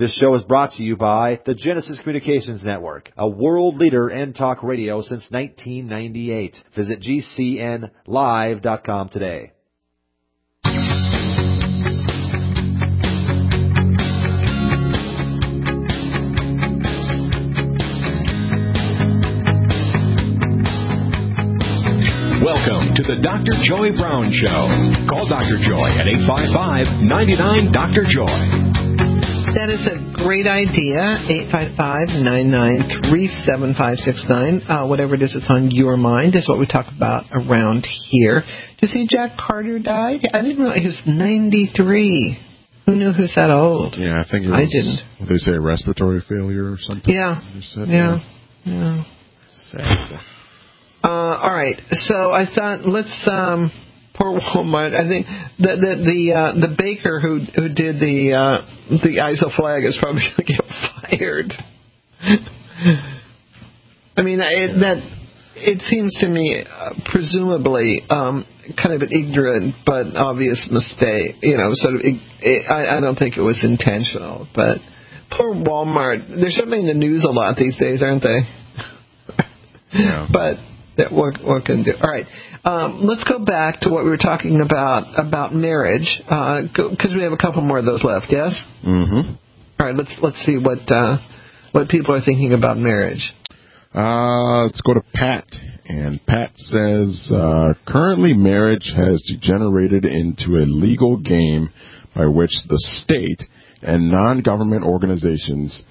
This show is brought to you by the Genesis Communications Network, a world leader in talk radio since 1998. Visit GCNlive.com today. Welcome to the Dr. Joy Brown Show. Call Dr. Joy at 855-99-DR-JOY. That is a great idea, 855-993-7569. Whatever it is that's on your mind is what we talk about around here. Did you see Jack Carter died? I didn't know he was 93. Who knew he was that old? Yeah, I think it was, I didn't. What they say, respiratory failure or something? Yeah. Yeah. Sad. All right. So I thought let's poor Walmart. I think the baker who did the ISIL flag is probably going to get fired. I mean, it seems to me presumably kind of an ignorant but obvious mistake. You know, sort of. I don't think it was intentional, but poor Walmart. They're certainly in the news a lot these days, aren't they? Yeah. But what can do? All right. Let's go back to what we were talking about marriage, because we have a couple more of those left. Yes. Mm-hmm. All right. Let's see what people are thinking about marriage. Let's go to Pat, and Pat says currently marriage has degenerated into a legal game by which the state and non-government organizations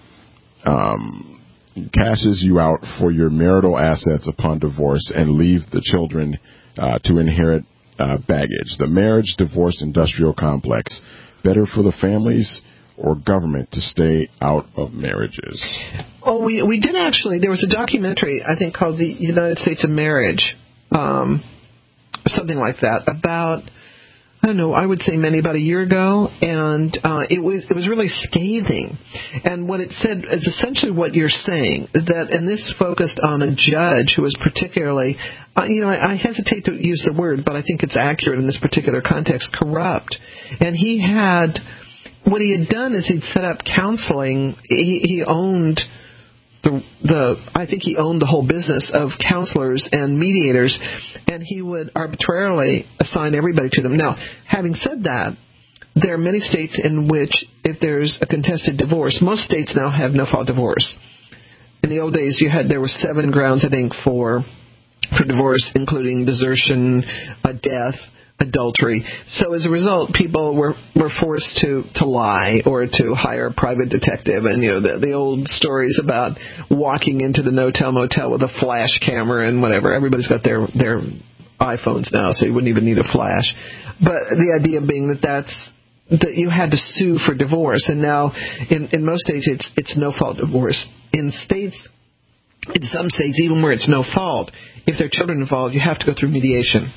cashes you out for your marital assets upon divorce and leave the children to inherit baggage. The marriage-divorce industrial complex, better for the families or government to stay out of marriages? Oh, we did actually. There was a documentary, I think, called The United States of Marriage, something like that, about, I don't know, I would say about a year ago, and it was really scathing. And what it said is essentially what you're saying, and this focused on a judge who was particularly, I hesitate to use the word, but I think it's accurate in this particular context, corrupt. And what he had done is he'd set up counseling. He owned I think he owned the whole business of counselors and mediators, and he would arbitrarily assign everybody to them. Now, having said that, there are many states in which if there's a contested divorce, most states now have no-fault divorce. In the old days, there were 7 grounds, I think, for divorce, including desertion, death, adultery. So as a result, people were forced to lie or to hire a private detective. And, the old stories about walking into the no-tell-motel with a flash camera and whatever. Everybody's got their iPhones now, so you wouldn't even need a flash. But the idea being that you had to sue for divorce. And now in most states, it's no-fault divorce. In some states, even where it's no fault, if there are children involved, you have to go through mediation,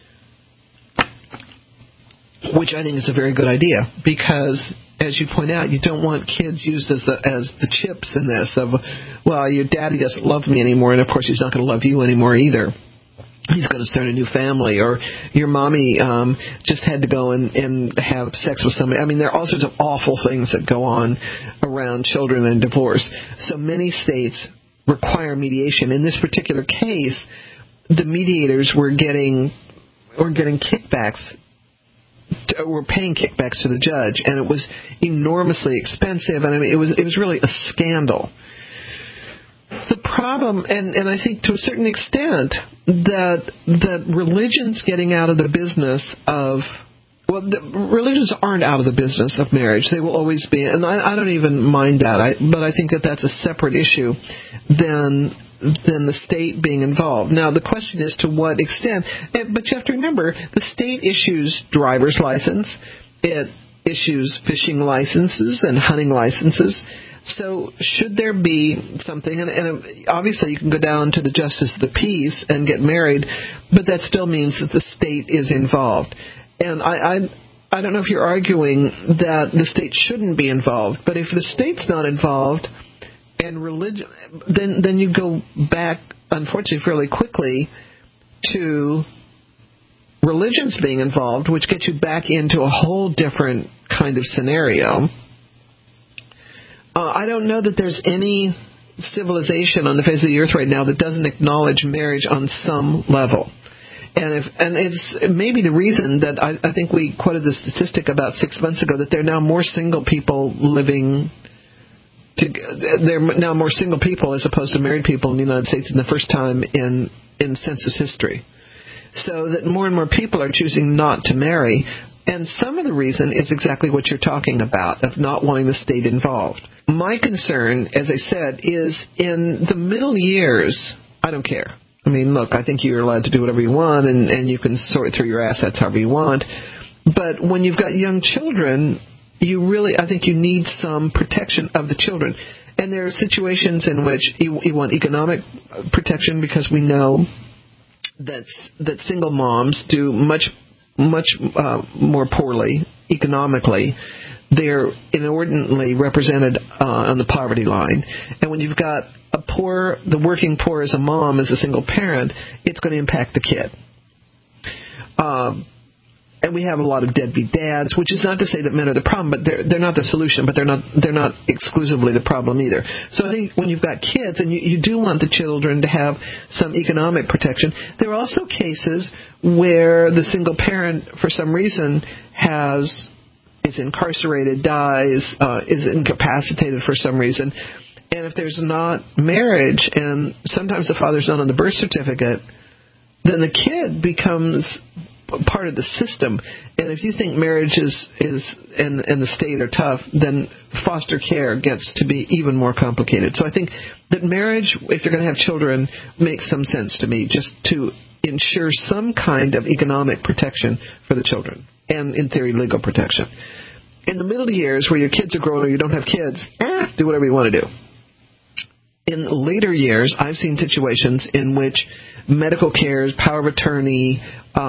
which I think is a very good idea, because, as you point out, you don't want kids used as the chips in this of, well, your daddy doesn't love me anymore, and of course he's not going to love you anymore either. He's going to start a new family, or your mommy just had to go and have sex with somebody. I mean, there are all sorts of awful things that go on around children and divorce. So many states require mediation. In this particular case, the mediators were getting kickbacks. Were paying kickbacks to the judge, and it was enormously expensive, and I mean, it was really a scandal. The problem, and I think to a certain extent, that religion's getting out of the business of, religions aren't out of the business of marriage. They will always be, and I don't even mind that, but I think that's a separate issue than the state being involved. Now, the question is to what extent, but you have to remember, the state issues driver's license, it issues fishing licenses and hunting licenses. So should there be something, and obviously you can go down to the justice of the peace and get married, but that still means that the state is involved. And I don't know if you're arguing that the state shouldn't be involved, but if the state's not involved, and religion, then you go back, unfortunately, fairly quickly to religions being involved, which gets you back into a whole different kind of scenario. I don't know that there's any civilization on the face of the earth right now that doesn't acknowledge marriage on some level. And it's maybe the reason that I think we quoted the statistic about 6 months ago that there are now more single people living. There are now more single people as opposed to married people in the United States in the first time in census history. So that more and more people are choosing not to marry. And some of the reason is exactly what you're talking about, of not wanting the state involved. My concern, as I said, is in the middle years, I don't care. I mean, look, I think you're allowed to do whatever you want, and you can sort through your assets however you want. But when you've got young children, I think you need some protection of the children. And there are situations in which you want economic protection because we know that single moms do much more poorly economically. They're inordinately represented on the poverty line. And when you've got the working poor as a mom, as a single parent, it's going to impact the kid. And we have a lot of deadbeat dads, which is not to say that men are the problem, but they're not the solution, but they're not exclusively the problem either. So I think when you've got kids and you do want the children to have some economic protection, there are also cases where the single parent, for some reason, is incarcerated, dies, is incapacitated for some reason. And if there's not marriage, and sometimes the father's not on the birth certificate, then the kid becomes part of the system. And if you think marriage is and the state are tough, then foster care gets to be even more complicated. So I think that marriage, if you're going to have children, makes some sense to me, just to ensure some kind of economic protection for the children, and in theory, legal protection. In the middle years, where your kids are grown or you don't have kids, do whatever you want to do. In later years, I've seen situations in which medical care, power of attorney,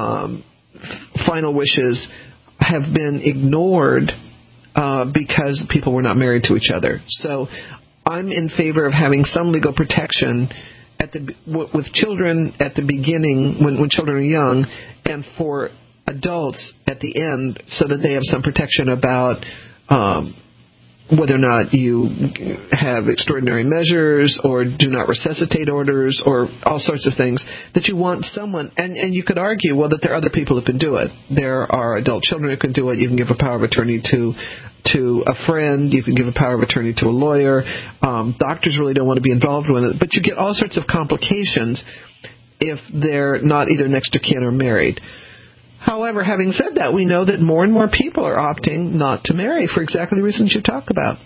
final wishes have been ignored because people were not married to each other. So I'm in favor of having some legal protection with children at the beginning, when children are young, and for adults at the end, so that they have some protection about whether or not you have extraordinary measures or do not resuscitate orders or all sorts of things, that you want someone, and you could argue, well, that there are other people who can do it. There are adult children who can do it. You can give a power of attorney to a friend. You can give a power of attorney to a lawyer. Doctors really don't want to be involved with it. But you get all sorts of complications if they're not either next to kin or married. However, having said that, we know that more and more people are opting not to marry for exactly the reasons you talk about.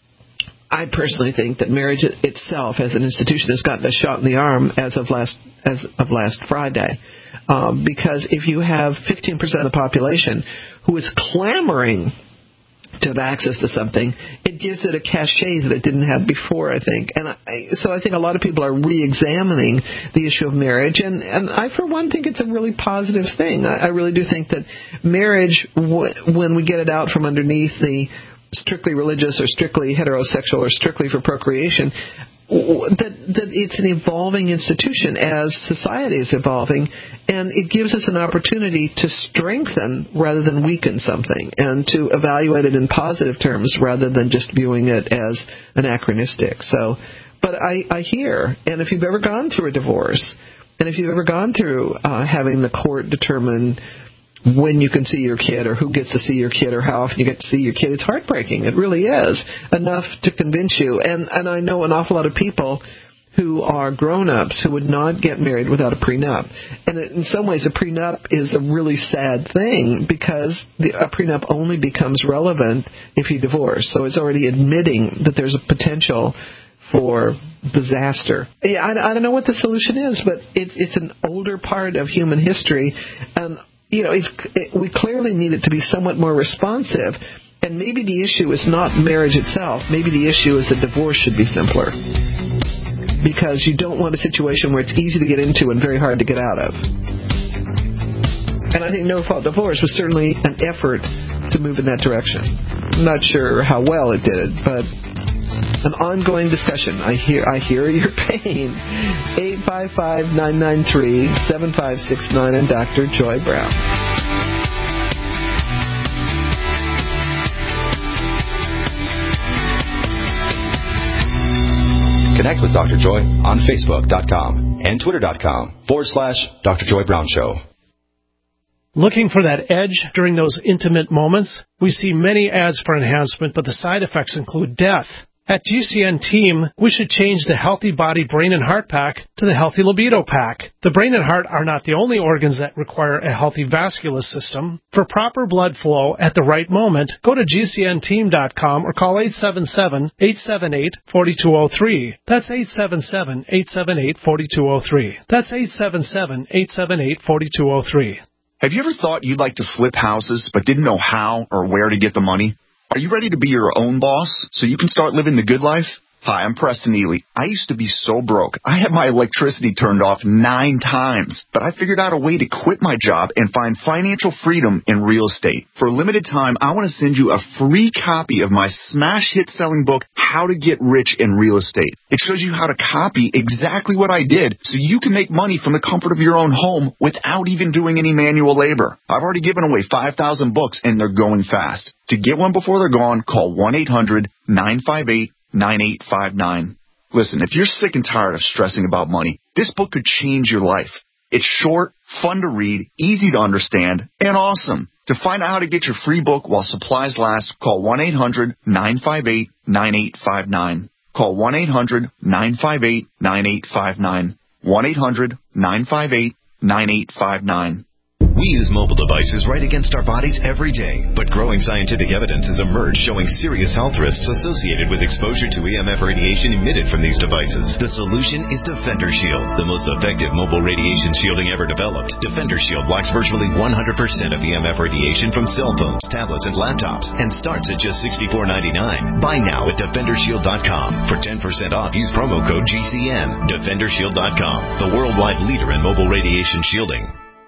I personally think that marriage itself as an institution has gotten a shot in the arm as of last Friday. Because if you have 15% of the population who is clamoring to have access to something, it gives it a cachet that it didn't have before, I think. And so I think a lot of people are re-examining the issue of marriage, and I, for one, think it's a really positive thing. I really do think that marriage, when we get it out from underneath the strictly religious or strictly heterosexual or strictly for procreation, that it's an evolving institution as society is evolving, and it gives us an opportunity to strengthen rather than weaken something, and to evaluate it in positive terms rather than just viewing it as anachronistic. So, but I hear, and if you've ever gone through a divorce, and if you've ever gone through having the court determine when you can see your kid or who gets to see your kid or how often you get to see your kid, it's heartbreaking. It really is, enough to convince you. And I know an awful lot of people who are grown-ups who would not get married without a prenup. And in some ways, a prenup is a really sad thing, because a prenup only becomes relevant if you divorce. So it's already admitting that there's a potential for disaster. Yeah, I don't know what the solution is, but it's an older part of human history, and we clearly need it to be somewhat more responsive. And maybe the issue is not marriage itself. Maybe the issue is that divorce should be simpler, because you don't want a situation where it's easy to get into and very hard to get out of. And I think no-fault divorce was certainly an effort to move in that direction. I'm not sure how well it did, but an ongoing discussion. I hear your pain. 855-993-7569 and Dr. Joy Brown. Connect with Dr. Joy on Facebook.com and Twitter.com/Dr. Joy Brown Show. Looking for that edge during those intimate moments? We see many ads for enhancement, but the side effects include death. At GCN Team, we should change the Healthy Body, Brain, and Heart Pack to the Healthy Libido Pack. The brain and heart are not the only organs that require a healthy vascular system. For proper blood flow at the right moment, go to GCNteam.com or call 877-878-4203. That's 877-878-4203. That's 877-878-4203. Have you ever thought you'd like to flip houses but didn't know how or where to get the money? Are you ready to be your own boss so you can start living the good life? Hi, I'm Preston Ely. I used to be so broke. I had my electricity turned off 9 times, but I figured out a way to quit my job and find financial freedom in real estate. For a limited time, I want to send you a free copy of my smash hit selling book, How to Get Rich in Real Estate. It shows you how to copy exactly what I did so you can make money from the comfort of your own home without even doing any manual labor. I've already given away 5,000 books and they're going fast. To get one before they're gone, call 1-800-958-9859. Listen, if you're sick and tired of stressing about money, this book could change your life. It's short, fun to read, easy to understand, and awesome. To find out how to get your free book while supplies last, call 1-800-958-9859. Call 1-800-958-9859. 1-800-958-9859. We use mobile devices right against our bodies every day, but growing scientific evidence has emerged showing serious health risks associated with exposure to EMF radiation emitted from these devices. The solution is Defender Shield, the most effective mobile radiation shielding ever developed. Defender Shield blocks virtually 100% of EMF radiation from cell phones, tablets, and laptops, and starts at just $64.99. Buy now at DefenderShield.com. For 10% off, use promo code GCN. DefenderShield.com, the worldwide leader in mobile radiation shielding.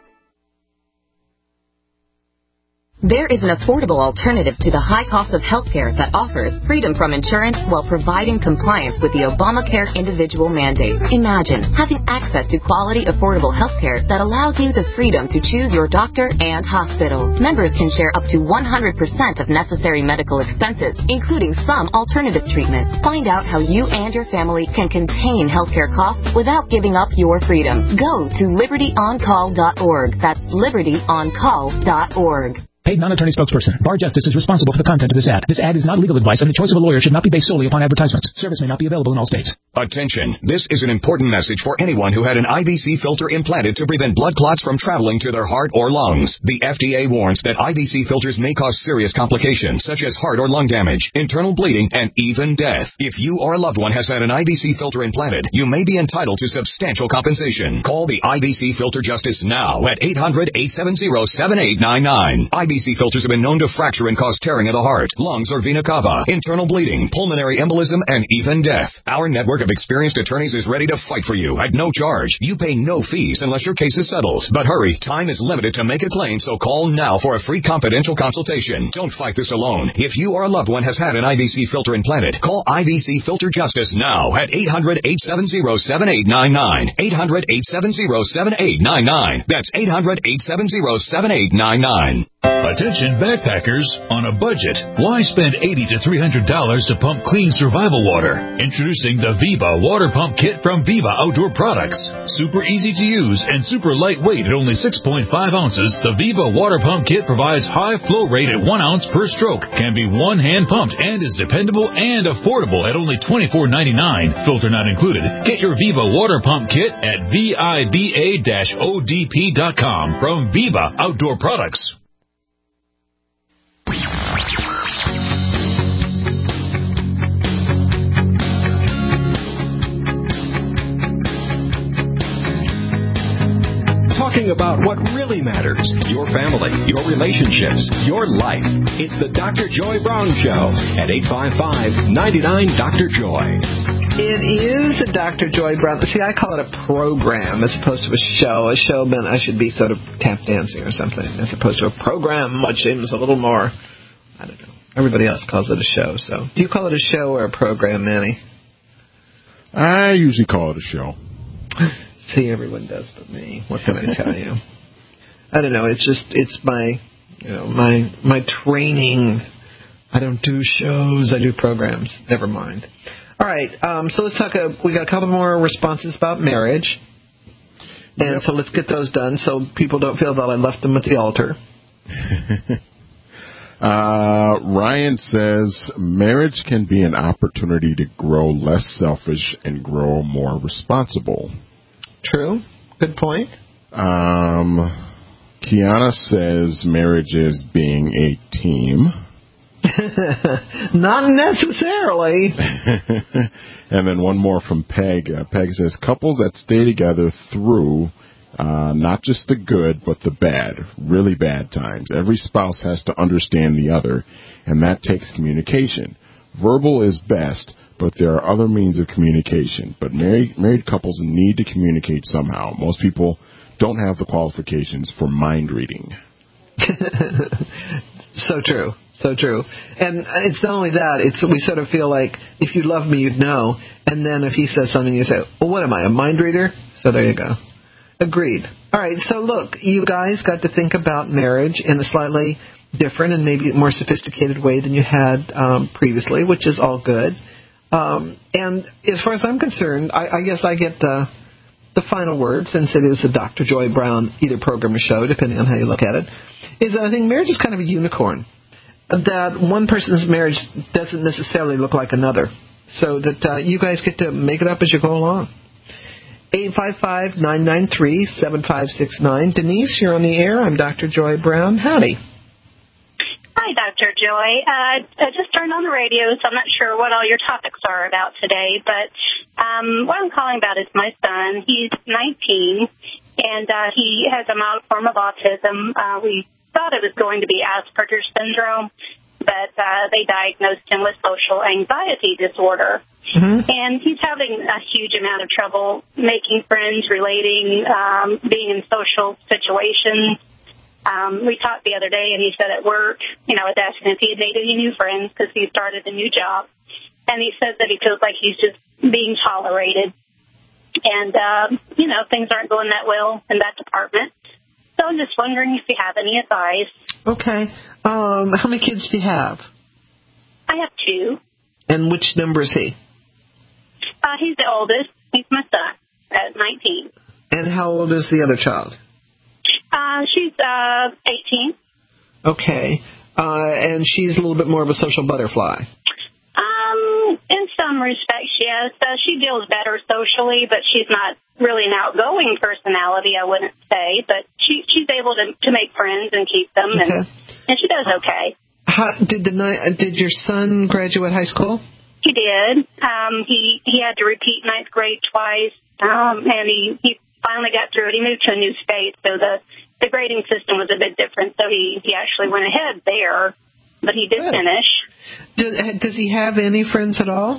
There is an affordable alternative to the high cost of healthcare that offers freedom from insurance while providing compliance with the Obamacare individual mandate. Imagine having access to quality, affordable healthcare that allows you the freedom to choose your doctor and hospital. Members can share up to 100% of necessary medical expenses, including some alternative treatments. Find out how you and your family can contain healthcare costs without giving up your freedom. Go to libertyoncall.org. That's libertyoncall.org. Paid non-attorney spokesperson. Bar Justice is responsible for the content of this ad. This ad is not legal advice, and the choice of a lawyer should not be based solely upon advertisements. Service may not be available in all states. Attention. This is an important message for anyone who had an IVC filter implanted to prevent blood clots from traveling to their heart or lungs. The FDA warns that IVC filters may cause serious complications, such as heart or lung damage, internal bleeding, and even death. If you or a loved one has had an IVC filter implanted, you may be entitled to substantial compensation. Call the IVC Filter Justice now at 800-870-7899. IVC filters have been known to fracture and cause tearing of the heart, lungs or vena cava, internal bleeding, pulmonary embolism, and even death. Our network of experienced attorneys is ready to fight for you at no charge. You pay no fees unless your case is settled. But hurry, time is limited to make a claim, so call now for a free confidential consultation. Don't fight this alone. If you or a loved one has had an IVC filter implanted, call IVC Filter Justice now at 800-870-7899. 800-870-7899. That's 800-870-7899. Attention backpackers on a budget. Why spend $80 to $300 to pump clean survival water? Introducing the Viva Water Pump Kit from Viva Outdoor Products. Super easy to use and super lightweight at only 6.5 ounces, the Viva Water Pump Kit provides high flow rate at 1 ounce per stroke, can be one-hand pumped, and is dependable and affordable at only $24.99. Filter not included. Get your Viva Water Pump Kit at VIBA-ODP.com from Viva Outdoor Products. Talking about what really matters, your family, your relationships, your life. It's the Dr. Joy Brown Show at 855-99-DR-JOY. It is a Dr. Joy Brown. See, I call it a program as opposed to a show. A show meant I should be sort of tap dancing or something, as opposed to a program, which seems a little more, I don't know. Everybody else calls it a show. So, do you call it a show or a program, Manny? I usually call it a show. See, everyone does but me. What can I tell you? I don't know. It's my training. I don't do shows. I do programs. Never mind. All right, so let's talk. We got a couple more responses about marriage, and so let's get those done so people don't feel that I left them at the altar. Ryan says marriage can be an opportunity to grow less selfish and grow more responsible. True. Good point. Kiana says marriage is being a team. Not necessarily. And then one more from Peg. Peg says couples that stay together through not just the good, but the bad, really bad times. Every spouse has to understand the other, and that takes communication. Verbal is best, but there are other means of communication. But married couples need to communicate somehow. Most people don't have the qualifications for mind reading. So true. So true. And it's not only that, we sort of feel like if you love me, you'd know. And then if he says something, you say, well, what am I, a mind reader? So there you go. Agreed. All right, so look, you guys got to think about marriage in a slightly different and maybe more sophisticated way than you had previously, which is all good. And as far as I'm concerned, I guess I get the final word, since it is the Dr. Joy Brown either program or show, depending on how you look at it, is that I think marriage is kind of a unicorn. That one person's marriage doesn't necessarily look like another. So that you guys get to make it up as you go along. 855-993-7569. Denise, you're on the air. I'm Dr. Joy Brown. Howdy. Hi, Dr. Joy. I just turned on the radio, so I'm not sure what all your topics are about today, but what I'm calling about is my son. He's 19, and he has a mild form of autism. We thought it was going to be Asperger's syndrome, but they diagnosed him with social anxiety disorder. Mm-hmm. And he's having a huge amount of trouble making friends, relating, being in social situations. We talked the other day, and he said at work, I was asking if he had made any new friends because he started a new job. And he says that he feels like he's just being tolerated. And, things aren't going that well in that department. So I'm just wondering if you have any advice. Okay. How many kids do you have? I have 2. And which number is he? He's the oldest. He's my son at 19. And how old is the other child? She's 18. Okay. And she's a little bit more of a social butterfly. In some respects, yes. She deals better socially, but she's not really an outgoing personality, I wouldn't say. But she's able to make friends and keep them, and she does okay. Did your son graduate high school? He did. He had to repeat 9th grade twice, and he finally got through it. He moved to a new state, so the grading system was a bit different, so he actually went ahead there, but he did finish. Does he have any friends at all?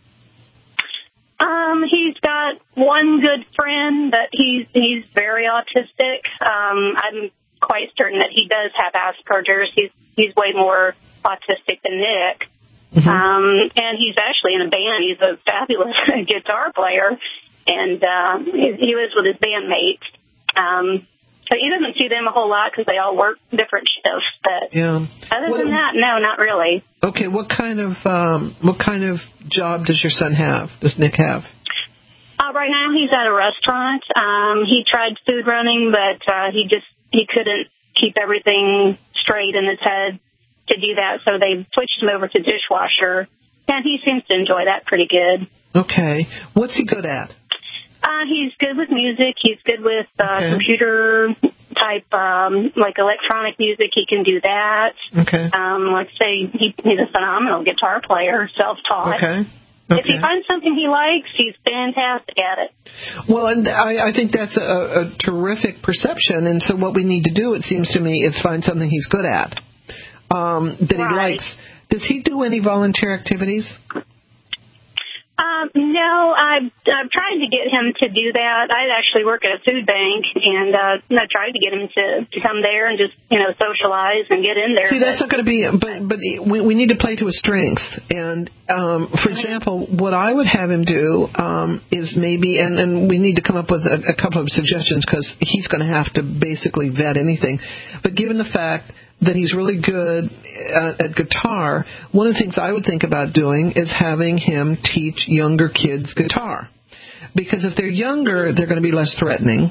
He's got one good friend, but he's very autistic. I'm quite certain that he does have Asperger's. He's way more autistic than Nick. Mm-hmm. And he's actually in a band. He's a fabulous guitar player, and he lives with his bandmates. So he doesn't see them a whole lot because they all work different shifts. But other than that, no, not really. Okay, what kind of job does your son have? Does Nick have? Right now, he's at a restaurant. He tried food running, but he couldn't keep everything straight in his head to do that. So they switched him over to dishwasher, and he seems to enjoy that pretty good. Okay, what's he good at? He's good with music. He's good with computer type, like electronic music. He can do that. Okay. Like say, he's a phenomenal guitar player, self-taught. Okay. If he finds something he likes, he's fantastic at it. Well, and I think that's a terrific perception. And so what we need to do, it seems to me, is find something he's good at that he likes. Does he do any volunteer activities? No, I've tried to get him to do that. I actually work at a food bank, and I tried to get him to come there and just, socialize and get in there. See, that's not going to be, but we need to play to his strengths. And, for example, what I would have him do is maybe, and we need to come up with a couple of suggestions because he's going to have to basically vet anything. But given the fact that he's really good at guitar, one of the things I would think about doing is having him teach younger kids guitar. Because if they're younger, they're going to be less threatening.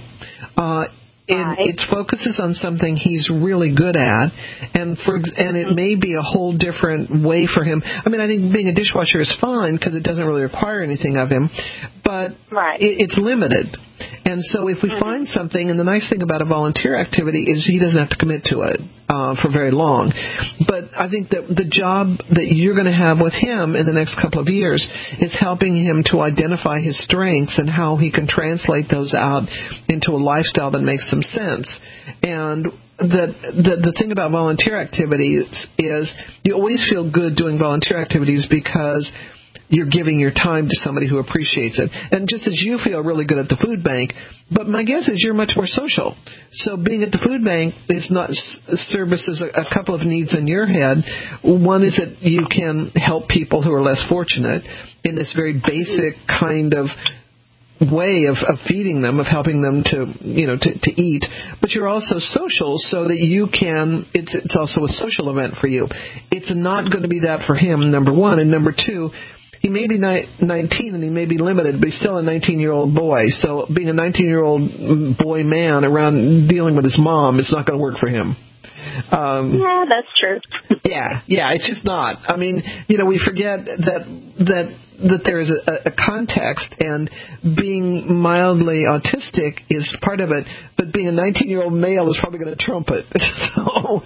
It focuses on something he's really good at, and it may be a whole different way for him. I mean, I think being a dishwasher is fine because it doesn't really require anything of him, but it's limited. And so if we find something, and the nice thing about a volunteer activity is he doesn't have to commit to it for very long. But I think that the job that you're going to have with him in the next couple of years is helping him to identify his strengths and how he can translate those out into a lifestyle that makes some sense. And the thing about volunteer activities is you always feel good doing volunteer activities because you're giving your time to somebody who appreciates it. And just as you feel really good at the food bank, but my guess is you're much more social. So being at the food bank is not services a couple of needs in your head. One is that you can help people who are less fortunate in this very basic kind of way of feeding them, of helping them to eat, but you're also social so that you can, it's also a social event for you. It's not going to be that for him, number one, and number two, he may be 19 and he may be limited, but he's still a 19-year-old boy. So being a 19-year-old boy man around dealing with his mom is not going to work for him. Yeah, that's true. Yeah, it's just not. I mean, we forget that there is a context, and being mildly autistic is part of it, but being a 19-year-old male is probably going to trump it. So,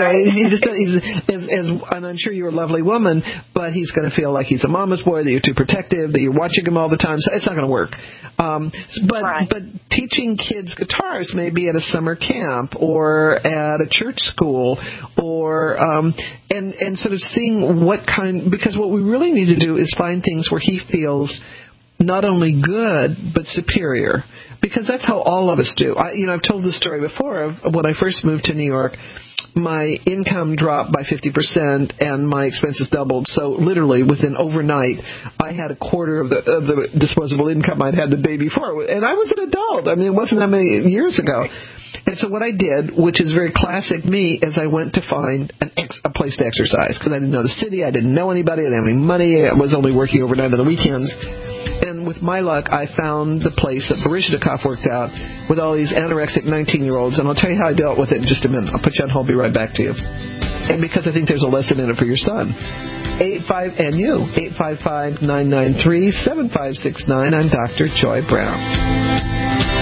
and I'm sure you're a lovely woman, but he's going to feel like he's a mama's boy, that you're too protective, that you're watching him all the time, so it's not going to work. But teaching kids guitars maybe at a summer camp or at a church school or and sort of seeing what kind, because what we really need to do is find things where he feels not only good but superior, because that's how all of us do. I've told this story before of when I first moved to New York. My income dropped by 50% and my expenses doubled. So literally within overnight, I had a quarter of the disposable income I'd had the day before. And I was an adult. I mean, it wasn't that many years ago. And so what I did, which is very classic me, is I went to find a place to exercise because I didn't know the city. I didn't know anybody. I didn't have any money. I was only working overnight on the weekends. And with my luck, I found the place that Baryshnikov worked out with all these anorexic 19-year-olds. And I'll tell you how I dealt with it in just a minute. I'll put you on hold. Be right back to you. And because I think there's a lesson in it for your son. 855-993-7569. I'm Dr. Joy Brown.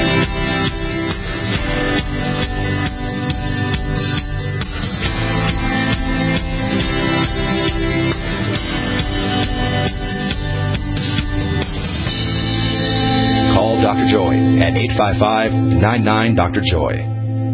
Call Dr. Joy at 855-99-DR-JOY.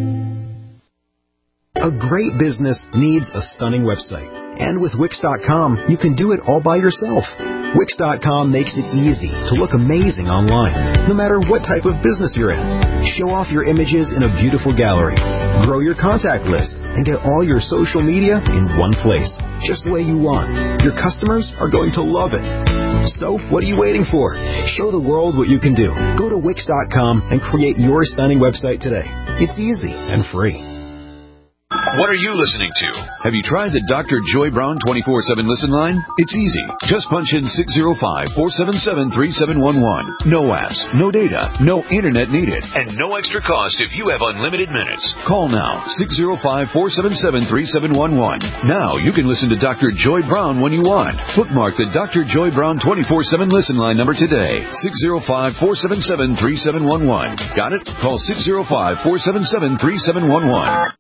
A great business needs a stunning website. And with Wix.com, you can do it all by yourself. Wix.com makes it easy to look amazing online, no matter what type of business you're in. Show off your images in a beautiful gallery. Grow your contact list and get all your social media in one place, just the way you want. Your customers are going to love it. So, what are you waiting for? Show the world what you can do. Go to Wix.com and create your stunning website today. It's easy and free. What are you listening to? Have you tried the Dr. Joy Brown 24/7 listen line? It's easy. Just punch in 605-477-3711. No apps, no data, no internet needed, and no extra cost if you have unlimited minutes. Call now, 605-477-3711. Now you can listen to Dr. Joy Brown when you want. Bookmark the Dr. Joy Brown 24/7 listen line number today. 605-477-3711. Got it? Call 605-477-3711.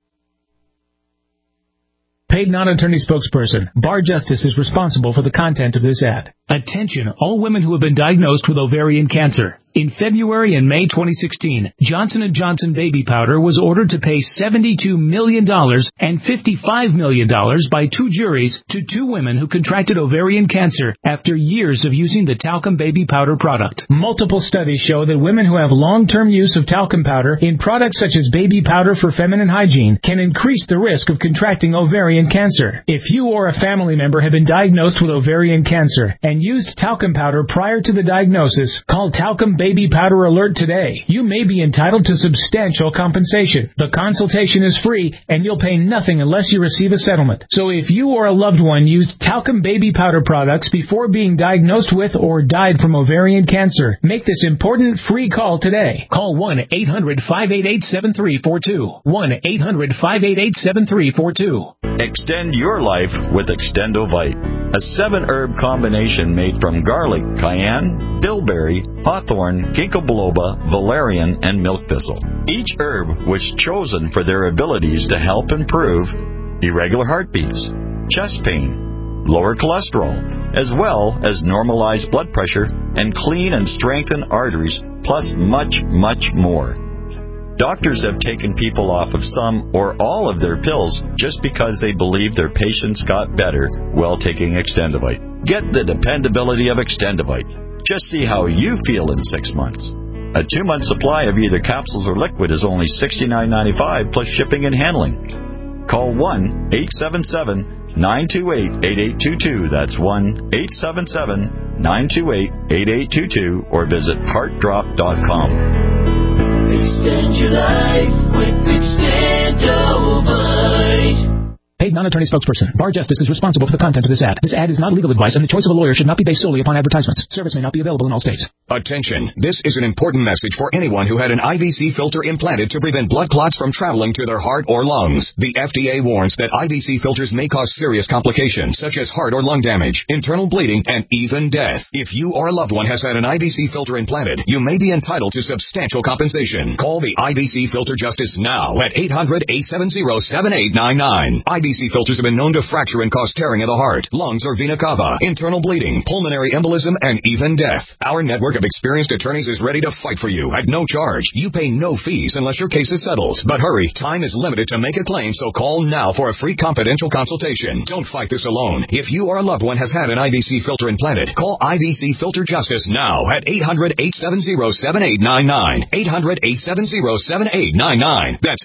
Paid non-attorney spokesperson. Bar Justice is responsible for the content of this ad. Attention, all women who have been diagnosed with ovarian cancer. In February and May 2016, Johnson & Johnson baby powder was ordered to pay $72 million and $55 million by two juries to two women who contracted ovarian cancer after years of using the talcum baby powder product. Multiple studies show that women who have long-term use of talcum powder in products such as baby powder for feminine hygiene can increase the risk of contracting ovarian cancer. If you or a family member have been diagnosed with ovarian cancer and used talcum powder prior to the diagnosis, call Talcum Baby Powder Alert today. You may be entitled to substantial compensation. The consultation is free, and you'll pay nothing unless you receive a settlement. So if you or a loved one used talcum baby powder products before being diagnosed with or died from ovarian cancer, make this important free call today. Call 1-800-588-7342. 1-800-588-7342. Extend your life with Extendovite, a 7-herb combination made from garlic, cayenne, bilberry, hawthorn, ginkgo biloba, valerian, and milk thistle. Each herb was chosen for their abilities to help improve irregular heartbeats, chest pain, lower cholesterol, as well as normalize blood pressure and clean and strengthen arteries, plus much, much more. Doctors have taken people off of some or all of their pills just because they believe their patients got better while taking Extendovite. Get the dependability of Extendovite. Just see how you feel in 6 months. A 2-month supply of either capsules or liquid is only $69.95 plus shipping and handling. Call 1-877-928-8822. That's 1-877-928-8822 or visit heartdrop.com. Extend your life with Extendovite. Paid non-attorney spokesperson. Bar Justice is responsible for the content of this ad. This ad is not legal advice, and the choice of a lawyer should not be based solely upon advertisements. Service may not be available in all states. Attention. This is an important message for anyone who had an IVC filter implanted to prevent blood clots from traveling to their heart or lungs. The FDA warns that IVC filters may cause serious complications, such as heart or lung damage, internal bleeding, and even death. If you or a loved one has had an IVC filter implanted, you may be entitled to substantial compensation. Call the IVC Filter Justice now at 800-870-7899. IVC filters have been known to fracture and cause tearing of the heart, lungs, or vena cava, internal bleeding, pulmonary embolism, and even death. Our network of experienced attorneys is ready to fight for you at no charge. You pay no fees unless your case is settled. But hurry, time is limited to make a claim, so call now for a free confidential consultation. Don't fight this alone. If you or a loved one has had an IVC filter implanted, call IVC Filter Justice now at 800-870-7899. 800-870-7899. That's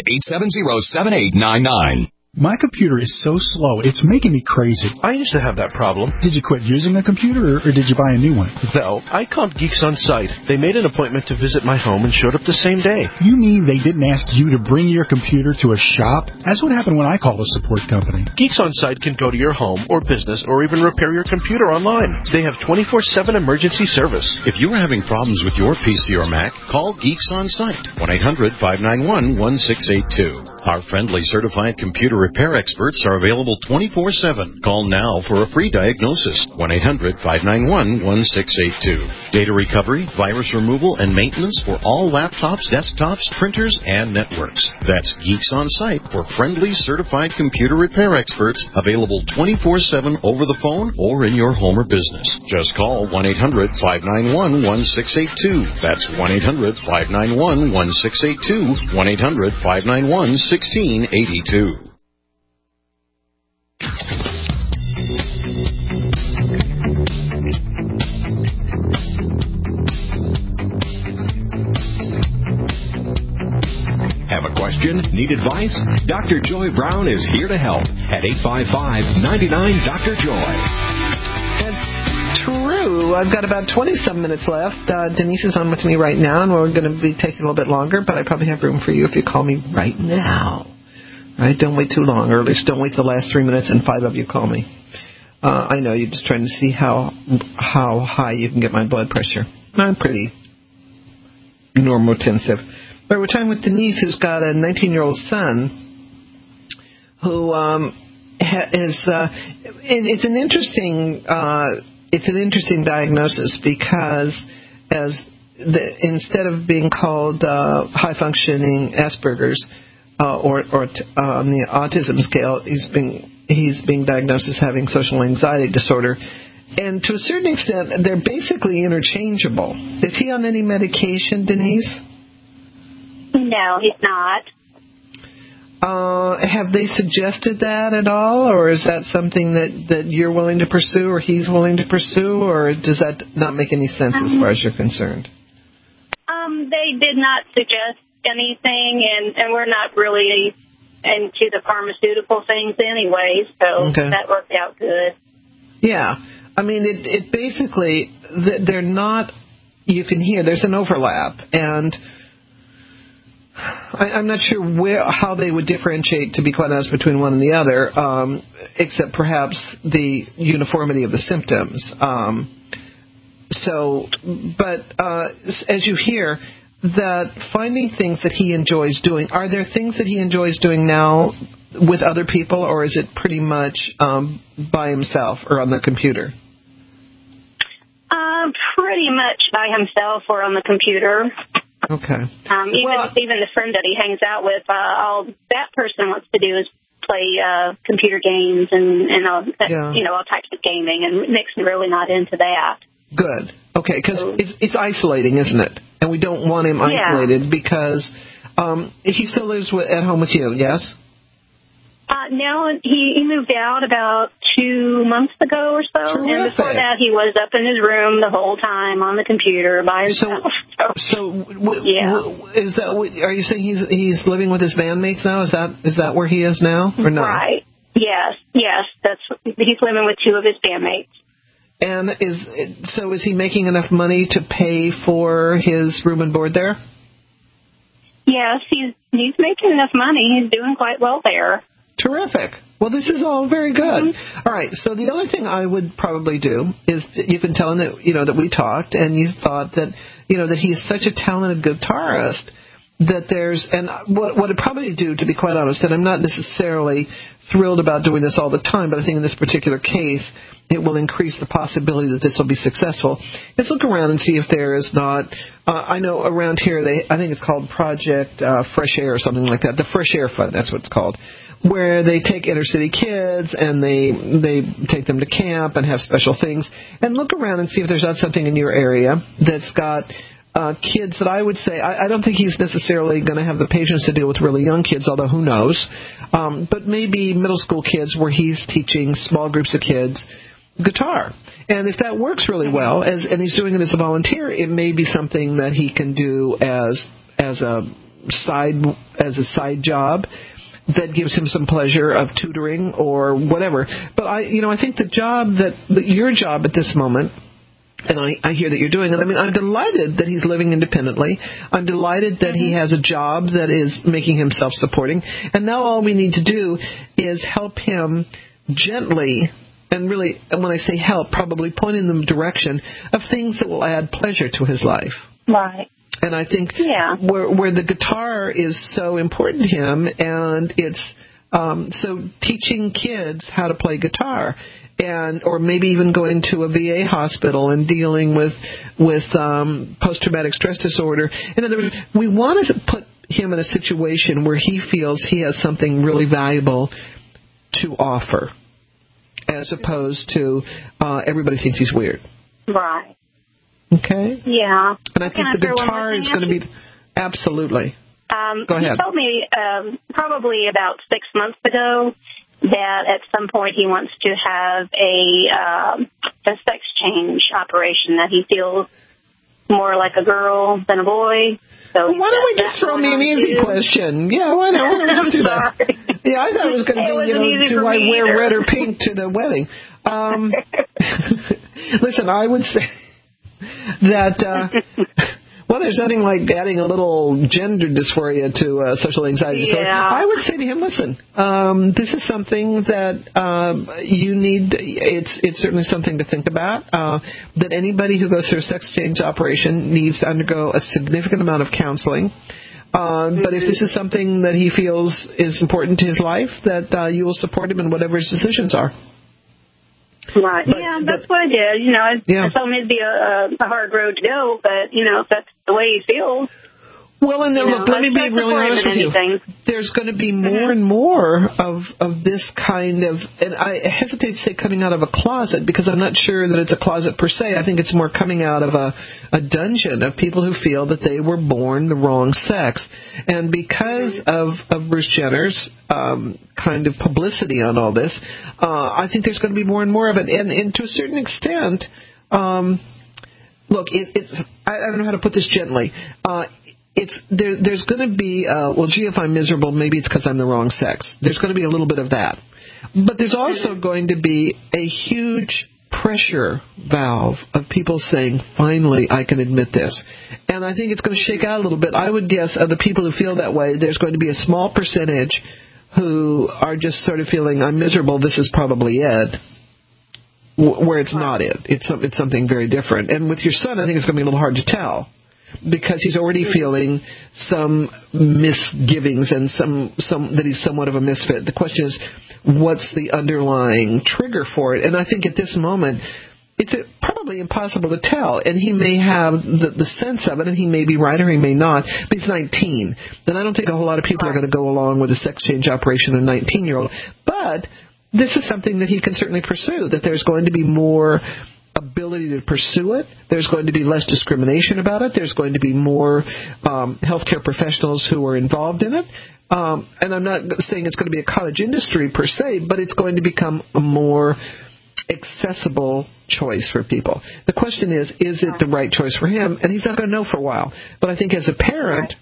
800-870-7899. My computer is so slow, it's making me crazy. I used to have that problem. Did you quit using a computer, or did you buy a new one? No, I called Geeks On Site. They made an appointment to visit my home and showed up the same day. You mean they didn't ask you to bring your computer to a shop? That's what happened when I called a support company. Geeks On Site can go to your home or business or even repair your computer online. They have 24/7 emergency service. If you are having problems with your PC or Mac, call Geeks On Site. 1-800-591-1682. Our friendly certified computer repair experts are available 24/7. Call now for a free diagnosis. 1-800-591-1682. Data recovery, virus removal, and maintenance for all laptops, desktops, printers, and networks. That's Geeks On Site for friendly certified computer repair experts available 24/7 over the phone or in your home or business. Just call 1-800-591-1682. That's 1-800-591-1682. 1-800-591-1682. Have a question? Need advice? Dr. Joy Brown is here to help at 855-99-DR-JOY. That's true. I've got about 20-some minutes left. Denise is on with me right now, and we're going to be taking a little bit longer, but I probably have room for you if you call me right now. All right, don't wait too long, or at least don't wait the last 3 minutes and 5 of you call me. I know you're just trying to see how high you can get my blood pressure. I'm pretty normotensive. But we're talking with Denise, who's got a 19-year-old son who it's an interesting diagnosis because instead of being called high-functioning Asperger's or on the autism scale, he's being diagnosed as having social anxiety disorder, And to a certain extent, they're basically interchangeable. Is he on any medication, Denise? No, he's not. Have they suggested that at all, or is that something that you're willing to pursue, or he's willing to pursue, or does that not make any sense as far as you're concerned? They did not suggest anything, and we're not really into the pharmaceutical things anyway, so that worked out good. Yeah. I mean, it basically, they're not, you can hear, there's an overlap, and I'm not sure how they would differentiate, to be quite honest, between one and the other, except perhaps the uniformity of the symptoms. But as you hear, that finding things that he enjoys doing, are there things that he enjoys doing now with other people, or is it pretty much by himself or on the computer? Pretty much by himself or on the computer. Okay. Even the friend that he hangs out with, all that person wants to do is play computer games and all types of gaming, and Nick's really not into that. Good. Okay, because it's isolating, isn't it? And we don't want him isolated because he still lives at home with you, yes? No, he moved out about 2 months ago or so. Terrific. And before that, he was up in his room the whole time on the computer by himself. Is that? Are you saying he's living with his bandmates now? Is that where he is now, or no? Right. Yes. He's living with 2 of his bandmates. And is he making enough money to pay for his room and board there? Yes, he's making enough money. He's doing quite well there. Terrific. Well, this is all very good. Mm-hmm. All right. So the other thing I would probably do is you can tell him that we talked and you thought that that he's such a talented guitarist that what I'd probably do, to be quite honest, and I'm not necessarily thrilled about doing this all the time, but I think in this particular case it will increase the possibility that this will be successful. Let's look around and see if there is not. I know around here I think it's called Project Fresh Air or something like that. The Fresh Air Fund, that's what it's called, where they take inner city kids and they take them to camp and have special things. And look around and see if there's not something in your area that's got kids that I would say, I don't think he's necessarily going to have the patience to deal with really young kids, although who knows, but maybe middle school kids where he's teaching small groups of kids guitar. And if that works really well, and he's doing it as a volunteer, it may be something that he can do as a side job that gives him some pleasure of tutoring or whatever. But I think your job at this moment, and I hear that you're doing it. I mean, I'm delighted that he's living independently. I'm delighted that he has a job that is making him self-supporting. And now all we need to do is help him gently, and really, when I say help, probably point in the direction of things that will add pleasure to his life. Right. And I think where the guitar is so important to him, and it's so teaching kids how to play guitar, or maybe even going to a VA hospital and dealing with post-traumatic stress disorder. In other words, we want to put him in a situation where he feels he has something really valuable to offer, as opposed to everybody thinks he's weird. Right. Okay? Yeah. And I think the guitar is going to be... Absolutely. Go ahead. He told me probably about 6 months ago that at some point he wants to have a sex change operation, that he feels more like a girl than a boy. So why don't we just throw me an easy question? Yeah, why don't we just do that? Yeah, I thought it was going to be, do I wear red or pink to the wedding? Listen, I would say that, there's nothing like adding a little gender dysphoria to social anxiety disorder. I would say to him, listen, this is something that you need. It's certainly something to think about. That anybody who goes through a sex change operation needs to undergo a significant amount of counseling. But if this is something that he feels is important to his life, that you will support him in whatever his decisions are. Right. That's what I did. I told him it'd be a hard road to go, but, if that's the way he feels. Well, and look, let me be really honest with you. There's going to be more and more of this kind of, and I hesitate to say coming out of a closet, because I'm not sure that it's a closet per se. I think it's more coming out of a dungeon of people who feel that they were born the wrong sex. And because of Bruce Jenner's kind of publicity on all this, I think there's going to be more and more of it. And to a certain extent, look, I don't know how to put this gently. There's going to be, gee, if I'm miserable, maybe it's because I'm the wrong sex. There's going to be a little bit of that. But there's also going to be a huge pressure valve of people saying, finally, I can admit this. And I think it's going to shake out a little bit. I would guess of the people who feel that way, there's going to be a small percentage who are just sort of feeling, I'm miserable, this is probably it. Where it's not it. It's something very different. And with your son, I think it's going to be a little hard to tell, because he's already feeling some misgivings and some that he's somewhat of a misfit. The question is, what's the underlying trigger for it? And I think at this moment, it's probably impossible to tell. And he may have the sense of it, and he may be right or he may not, but he's 19. And I don't think a whole lot of people are going to go along with a sex change operation of a 19-year-old. But this is something that he can certainly pursue, that there's going to be more ability to pursue it. There's going to be less discrimination about it. There's going to be more healthcare professionals who are involved in it. And I'm not saying it's going to be a cottage industry per se, but it's going to become a more accessible choice for people. The question is it the right choice for him? And he's not going to know for a while. But I think as a parent,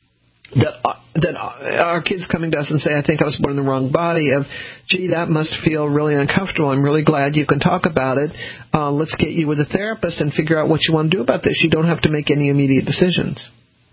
that our kids coming to us and say, I think I was born in the wrong body, of, gee, that must feel really uncomfortable. I'm really glad you can talk about it. Let's get you with a therapist and figure out what you want to do about this. You don't have to make any immediate decisions.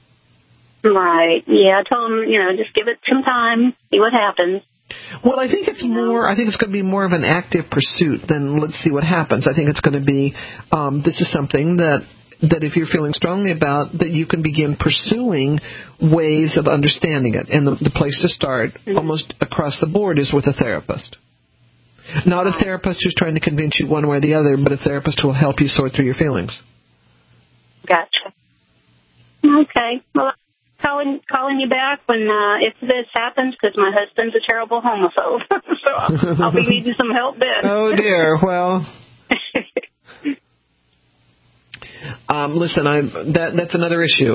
Right. Yeah, I told them, just give it some time, see what happens. Well, I think it's going to be more of an active pursuit than let's see what happens. I think it's going to be, this is something that if you're feeling strongly about, that you can begin pursuing ways of understanding it. And the place to start, almost across the board, is with a therapist. Not a therapist who's trying to convince you one way or the other, but a therapist who will help you sort through your feelings. Gotcha. Okay. Well, calling you back when if this happens, because my husband's a terrible homophobe. So I'll be needing some help then. Oh, dear. Well... listen, that's another issue.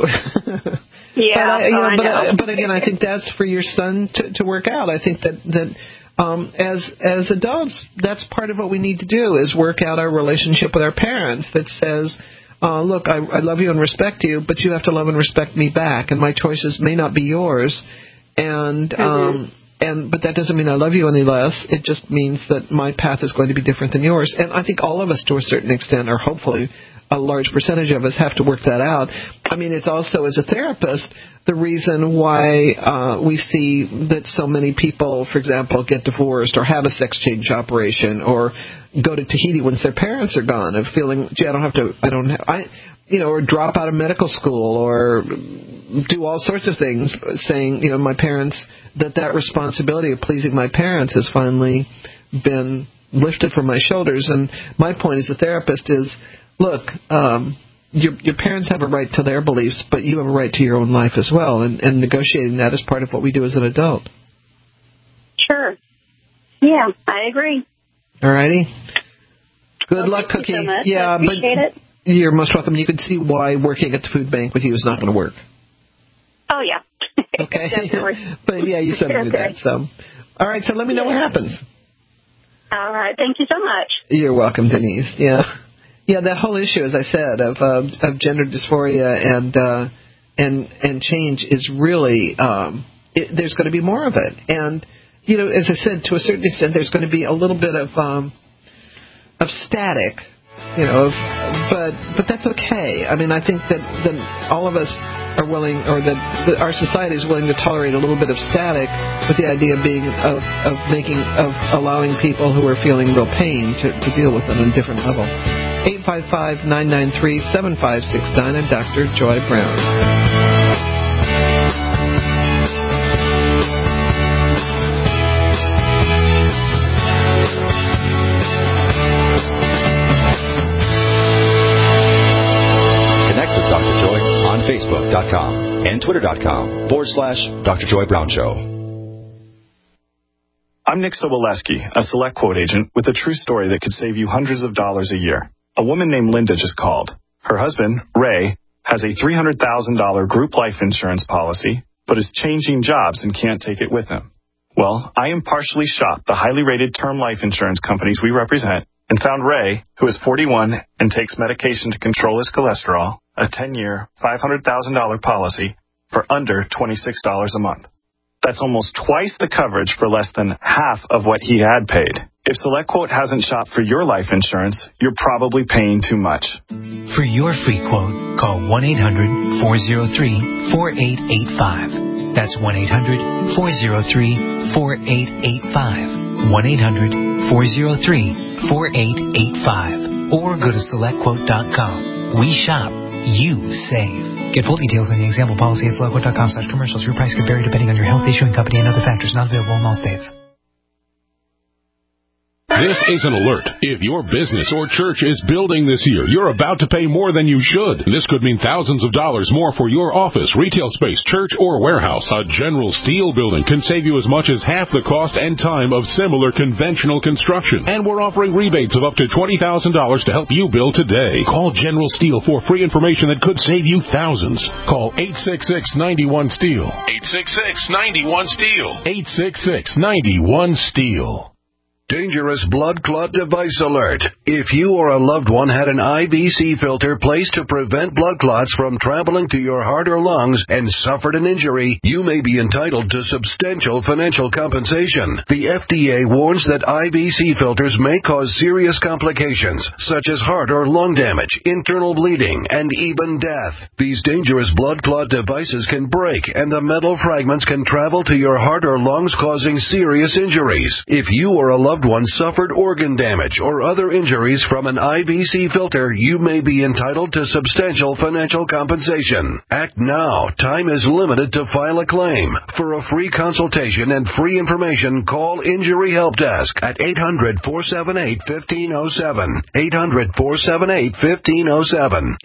Yeah, but again, I think that's for your son to work out. I think that as adults, that's part of what we need to do, is work out our relationship with our parents that says, look, I love you and respect you, but you have to love and respect me back, and my choices may not be yours, but that doesn't mean I love you any less. It just means that my path is going to be different than yours. And I think all of us, to a certain extent, or hopefully a large percentage of us, have to work that out. I mean, it's also, as a therapist, the reason why we see that so many people, for example, get divorced or have a sex change operation or go to Tahiti once their parents are gone, of feeling, gee, or drop out of medical school or do all sorts of things, saying, my parents, that responsibility of pleasing my parents has finally been lifted from my shoulders. And my point as a therapist is, look, your parents have a right to their beliefs, but you have a right to your own life as well, and negotiating that is part of what we do as an adult. Sure. Yeah, I agree. All righty. Good luck, Cookie. Thank you so much. Yeah, I appreciate it. You're most welcome. You can see why working at the food bank with you is not going to work. Oh, yeah. Okay. But, yeah, you said do that. So, all right, so let me know what happens. All right. Thank you so much. You're welcome, Denise. Yeah. Yeah, that whole issue, as I said, of gender dysphoria and change is really, there's going to be more of it. And, as I said, to a certain extent, there's going to be a little bit of static, but that's okay. I mean, I think that all of us are willing, or that our society is willing to tolerate a little bit of static, with the idea being of allowing people who are feeling real pain to deal with it on a different level. 855-993-7569. I'm Dr. Joy Brown. Connect with Dr. Joy on Facebook.com. and Twitter.com/Dr. Joy Brown Show. I'm Nick Soboleski, a Select Quote agent with a true story that could save you hundreds of dollars a year. A woman named Linda just called. Her husband, Ray, has a $300,000 group life insurance policy, but is changing jobs and can't take it with him. Well, I impartially shopped the highly rated term life insurance companies we represent and found Ray, who is 41 and takes medication to control his cholesterol, a 10-year, $500,000 policy for under $26 a month. That's almost twice the coverage for less than half of what he had paid. If SelectQuote hasn't shopped for your life insurance, you're probably paying too much. For your free quote, call 1-800-403-4885. That's 1-800-403-4885. 1-800-403-4885. Or go to SelectQuote.com. We shop, you save. Get full details on the example policy at SelectQuote.com/commercials. Your price could vary depending on your health, issuing company, and other factors. Not available in all states. This is an alert. If your business or church is building this year, you're about to pay more than you should. This could mean thousands of dollars more for your office, retail space, church, or warehouse. A General Steel building can save you as much as half the cost and time of similar conventional construction. And we're offering rebates of up to $20,000 to help you build today. Call General Steel for free information that could save you thousands. Call 866-91-STEEL. 866-91-STEEL. 866-91-STEEL. Dangerous blood clot device alert. If you or a loved one had an IVC filter placed to prevent blood clots from traveling to your heart or lungs and suffered an injury, you may be entitled to substantial financial compensation. The FDA warns that IVC filters may cause serious complications, such as heart or lung damage, internal bleeding, and even death. These dangerous blood clot devices can break, and the metal fragments can travel to your heart or lungs, causing serious injuries. If you or a loved one suffered organ damage or other injuries from an IVC filter, you may be entitled to substantial financial compensation. Act now. Time is limited to file a claim. For a free consultation and free information, call Injury Help Desk at 800-478-1507. 800-478-1507.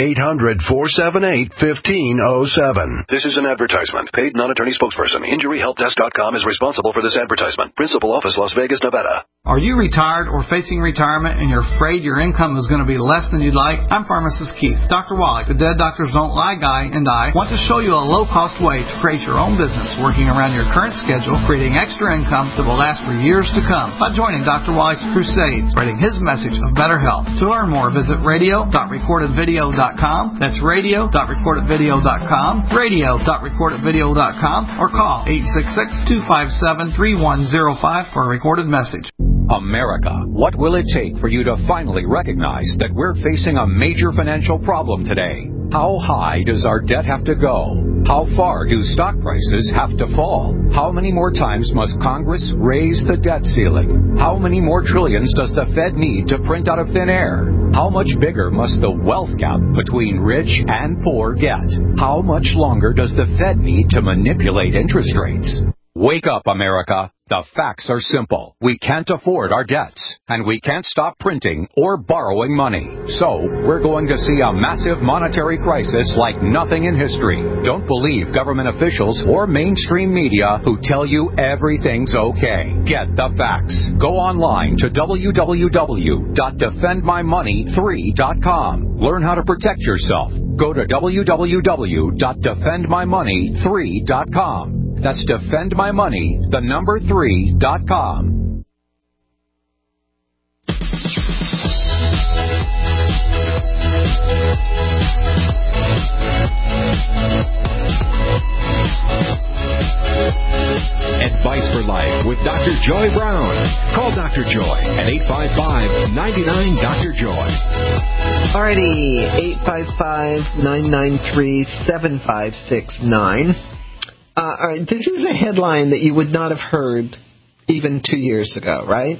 800-478-1507. This is an advertisement. Paid non-attorney spokesperson. InjuryHelpDesk.com is responsible for this advertisement. Principal office, Las Vegas, Nevada. Are you retired or facing retirement and you're afraid your income is going to be less than you'd like? I'm Pharmacist Keith. Dr. Wallach, the Dead Doctors Don't Lie guy, and I want to show you a low-cost way to create your own business working around your current schedule, creating extra income that will last for years to come by joining Dr. Wallach's crusade, spreading his message of better health. To learn more, visit radio.recordedvideo.com. That's radio.recordedvideo.com, radio.recordedvideo.com, or call 866-257-3105 for a recorded message. America, what will it take for you to finally recognize that we're facing a major financial problem today? How high does our debt have to go? How far do stock prices have to fall? How many more times must Congress raise the debt ceiling? How many more trillions does the Fed need to print out of thin air? How much bigger must the wealth gap between rich and poor get? How much longer does the Fed need to manipulate interest rates? Wake up, America. The facts are simple. We can't afford our debts, and we can't stop printing or borrowing money. So, we're going to see a massive monetary crisis like nothing in history. Don't believe government officials or mainstream media who tell you everything's okay. Get the facts. Go online to www.defendmymoney3.com. Learn how to protect yourself. Go to www.defendmymoney3.com. That's defendmymoney, the number 3.com. Advice for Life with Dr. Joy Brown. Call Dr. Joy at 855-99-DR-JOY. Alrighty, 855-993-7569. All right, this is a headline that you would not have heard even 2 years ago, right?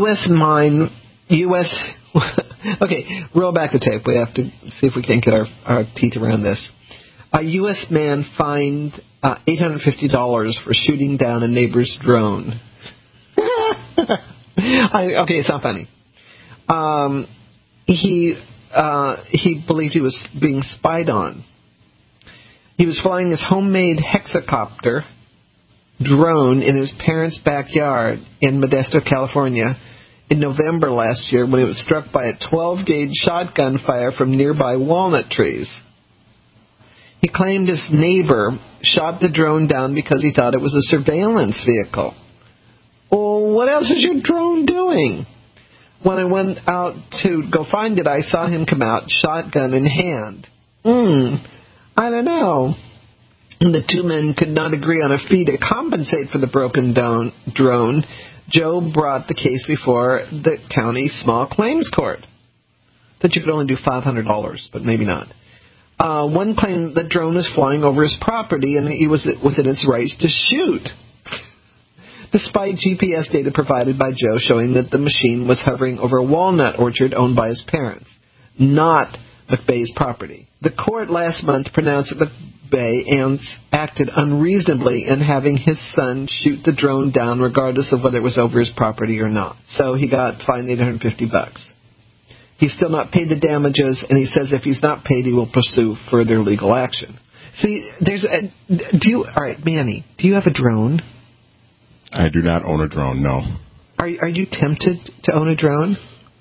Okay, roll back the tape. We have to see if we can get our teeth around this. A U.S. man fined $850 for shooting down a neighbor's drone. Okay, it's not funny. He believed he was being spied on. He was flying his homemade hexacopter drone in his parents' backyard in Modesto, California, in November last year when it was struck by a 12-gauge shotgun fire from nearby walnut trees. He claimed his neighbor shot the drone down because he thought it was a surveillance vehicle. Well, what else is your drone doing? When I went out to go find it, I saw him come out, shotgun in hand. I don't know. The two men could not agree on a fee to compensate for the broken drone. Joe brought the case before the county small claims court. That you could only do $500, but maybe not. One claimed the drone was flying over his property and he was within his rights to shoot, despite GPS data provided by Joe showing that the machine was hovering over a walnut orchard owned by his parents, not McBay's property. The court last month pronounced that McBay acted unreasonably in having his son shoot the drone down regardless of whether it was over his property or not. So he got fined $850. He's still not paid the damages, and he says if he's not paid, he will pursue further legal action. See, all right, Manny, do you have a drone? I do not own a drone, no. Are you tempted to own a drone?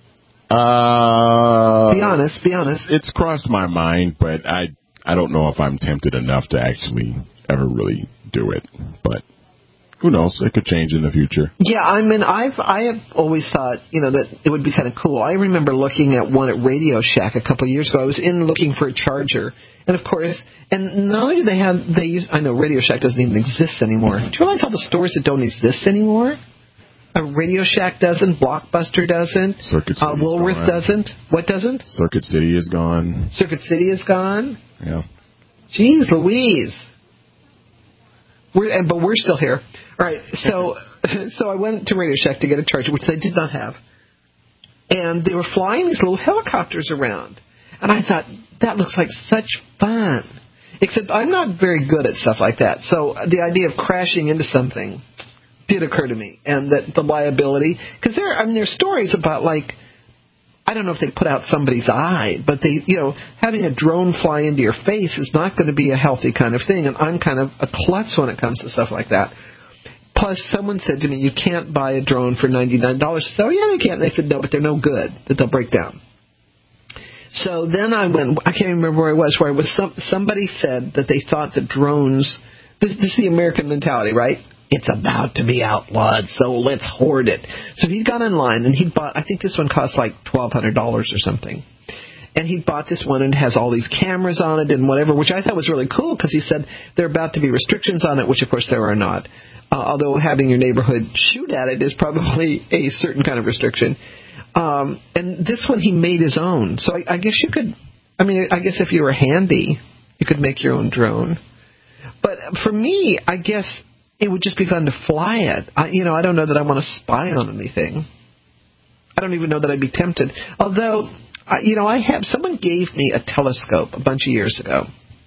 Be honest. It's crossed my mind, but I don't know if I'm tempted enough to actually ever really do it. But who knows? It could change in the future. Yeah, I mean, I have always thought, that it would be kind of cool. I remember looking at one at Radio Shack a couple of years ago. I was in looking for a charger, and of course, and not only do I know Radio Shack doesn't even exist anymore. Do you realize all the stores that don't exist anymore? Radio Shack doesn't. Blockbuster doesn't. Circuit City Woolworth doesn't. What doesn't? Circuit City is gone. Circuit City is gone? Yeah. Jeez Louise. But we're still here. All right, so I went to Radio Shack to get a charger, which they did not have. And they were flying these little helicopters around. And I thought, that looks like such fun. Except I'm not very good at stuff like that. So the idea of crashing into something did occur to me. And that the liability, because there's stories about, like, I don't know if they put out somebody's eye, but having a drone fly into your face is not going to be a healthy kind of thing. And I'm kind of a klutz when it comes to stuff like that. Plus, someone said to me, you can't buy a drone for $99. So, yeah, they can. They said, no, but they're no good, that they'll break down. So then I can't remember where I was somebody said that they thought that drones, this is the American mentality, right? It's about to be outlawed, so let's hoard it. So he got online and he bought, I think this one cost like $1,200 or something. And he bought this one and it has all these cameras on it and whatever, which I thought was really cool because he said there are about to be restrictions on it, which of course there are not. Although having your neighborhood shoot at it is probably a certain kind of restriction. And this one he made his own. So I guess you could, I guess if you were handy, you could make your own drone. But for me, I guess it would just be fun to fly it. I don't know that I want to spy on anything. I don't even know that I'd be tempted. Although, someone gave me a telescope a bunch of years ago.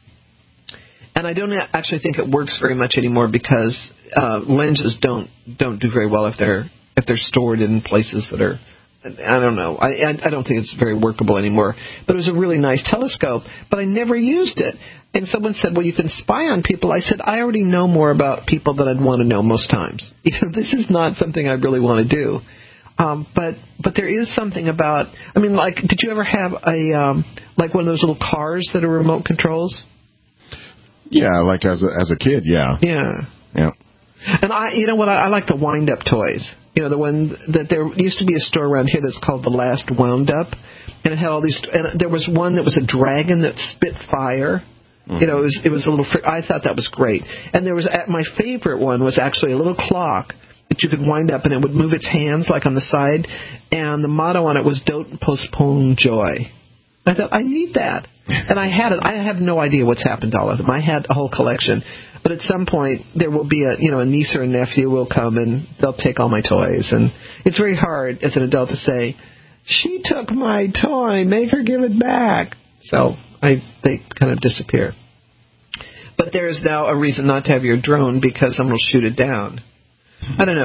And I don't actually think it works very much anymore because lenses don't do very well if they're stored in places that are, I don't know. I don't think it's very workable anymore. But it was a really nice telescope, but I never used it. And someone said, well, you can spy on people. I said, I already know more about people than I'd want to know most times. This is not something I really want to do. But there is something about, did you ever have one of those little cars that are remote controls? Yeah, like as a kid, yeah. Yeah. And I like the wind-up toys. The one that there used to be a store around here that's called The Last Wound Up, and it had all these. And there was one that was a dragon that spit fire. Mm-hmm. It was a little. I thought that was great. And there was my favorite one was actually a little clock that you could wind up, and it would move its hands like on the side, and the motto on it was "Don't postpone joy." I thought, I need that. And I had it. I have no idea what's happened to all of them. I had a whole collection. But at some point, there will be a niece or a nephew will come and they'll take all my toys. And it's very hard as an adult to say, she took my toy, make her give it back. So they kind of disappear. But there is now a reason not to have your drone because someone will shoot it down. I don't know.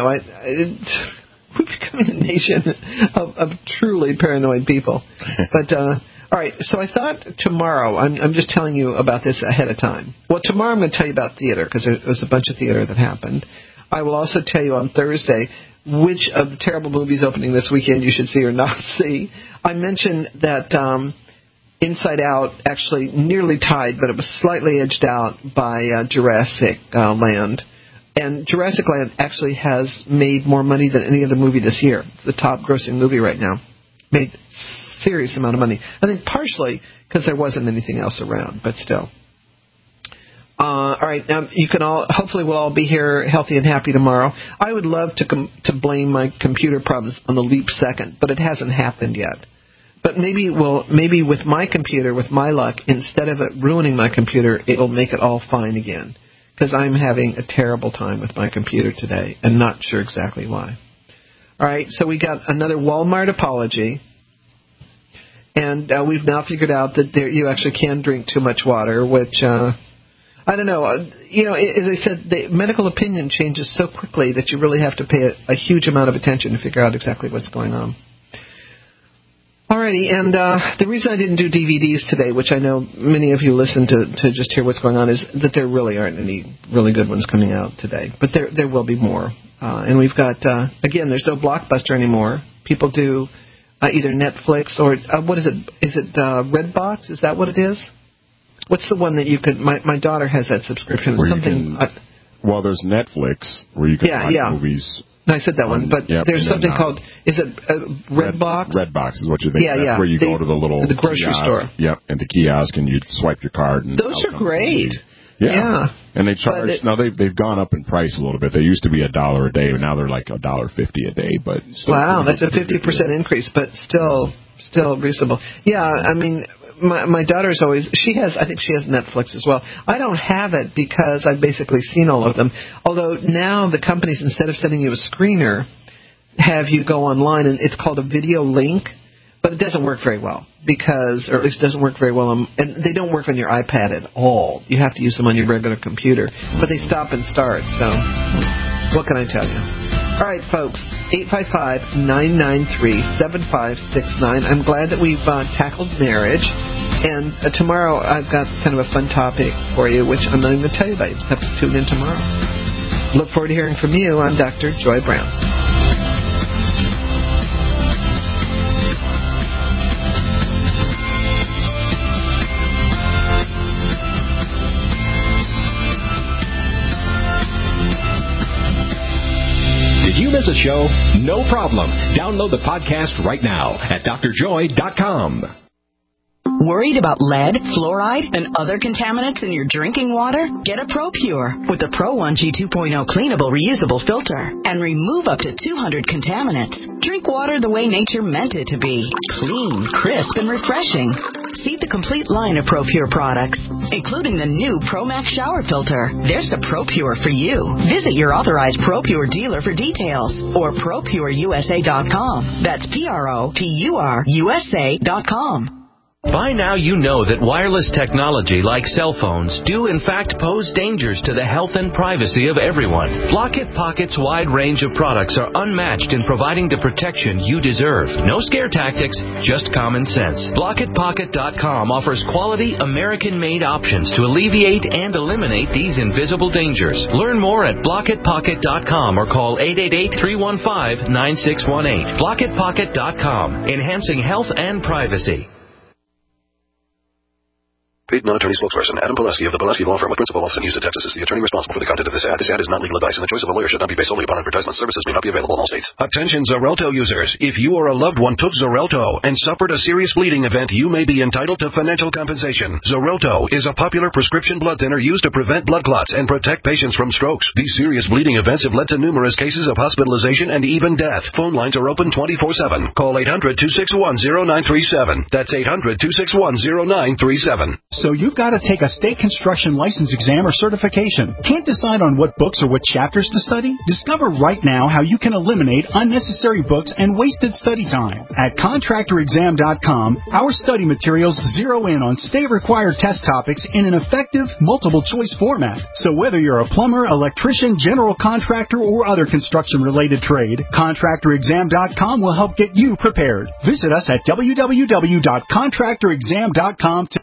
We're becoming a nation of truly paranoid people. But All right, so I thought tomorrow, I'm just telling you about this ahead of time. Well, tomorrow I'm going to tell you about theater, because there was a bunch of theater that happened. I will also tell you on Thursday which of the terrible movies opening this weekend you should see or not see. I mentioned that Inside Out actually nearly tied, but it was slightly edged out by Jurassic Land. And Jurassic Land actually has made more money than any other movie this year. It's the top-grossing movie right now. Made serious amount of money. I think partially because there wasn't anything else around, but still. All right, you can all. Hopefully, we'll all be here healthy and happy tomorrow. I would love to blame my computer problems on the leap second, but it hasn't happened yet. But maybe with my computer, with my luck, instead of it ruining my computer, it will make it all fine again. Because I'm having a terrible time with my computer today, and not sure exactly why. All right, so we got another Walmart apology. And we've now figured out that you actually can drink too much water, which, I don't know. As I said, the medical opinion changes so quickly that you really have to pay a huge amount of attention to figure out exactly what's going on. Alrighty, and the reason I didn't do DVDs today, which I know many of you listen to just hear what's going on, is that there really aren't any really good ones coming out today. But there will be more. And we've got, again, there's no Blockbuster anymore. People do either Netflix or, what is it? Is it Redbox? Is that what it is? What's the one that you could, my daughter has that subscription. Well, there's Netflix where you can watch movies. No, I said that one, but there's something called, is it Redbox? Redbox is what you're thinking. That's where you go to the grocery store. Yep, and the kiosk, and you swipe your card. And those are great. Yeah. And they charge, now they've gone up in price a little bit. They used to be $1 a day, but now they're like $1.50 a day. But wow, that's a 50% increase, but still reasonable. Yeah, I mean, my daughter's always, I think she has Netflix as well. I don't have it because I've basically seen all of them. Although now the companies, instead of sending you a screener, have you go online, and it's called a video link. But it doesn't work very well or at least doesn't work very well and they don't work on your iPad at all. You have to use them on your regular computer. But they stop and start, so what can I tell you? All right, folks, 855-993-7569. I'm glad that we've tackled marriage. And tomorrow I've got kind of a fun topic for you, which I'm not even going to tell you about. You just have to tune in tomorrow. Look forward to hearing from you. I'm Dr. Joy Brown. Did you miss a show? No problem. Download the podcast right now at drjoy.com. Worried about lead, fluoride, and other contaminants in your drinking water? Get a ProPure with the Pro1G 2.0 cleanable reusable filter and remove up to 200 contaminants. Drink water the way nature meant it to be. Clean, crisp, and refreshing. See the complete line of ProPure products, including the new ProMax shower filter. There's a ProPure for you. Visit your authorized ProPure dealer for details or ProPureUSA.com. That's ProPureUSA.com. By now you know that wireless technology like cell phones do in fact pose dangers to the health and privacy of everyone. Block-It Pocket's wide range of products are unmatched in providing the protection you deserve. No scare tactics, just common sense. BlockItPocket.com offers quality American-made options to alleviate and eliminate these invisible dangers. Learn more at BlockItPocket.com or call 888-315-9618. BlockItPocket.com, enhancing health and privacy. Paid non-attorney spokesperson Adam Pileski of the Pileski Law Firm with principal office in Houston, Texas is the attorney responsible for the content of this ad. This ad is not legal advice, and the choice of a lawyer should not be based solely upon advertisement. Services may not be available in all states. Attention Xarelto users. If you or a loved one took Xarelto and suffered a serious bleeding event, you may be entitled to financial compensation. Xarelto is a popular prescription blood thinner used to prevent blood clots and protect patients from strokes. These serious bleeding events have led to numerous cases of hospitalization and even death. Phone lines are open 24/7. Call 800-261-0937. That's 800-261-0937. So you've got to take a state construction license exam or certification. Can't decide on what books or what chapters to study? Discover right now how you can eliminate unnecessary books and wasted study time. At contractorexam.com, our study materials zero in on state-required test topics in an effective, multiple-choice format. So whether you're a plumber, electrician, general contractor, or other construction-related trade, contractorexam.com will help get you prepared. Visit us at www.contractorexam.com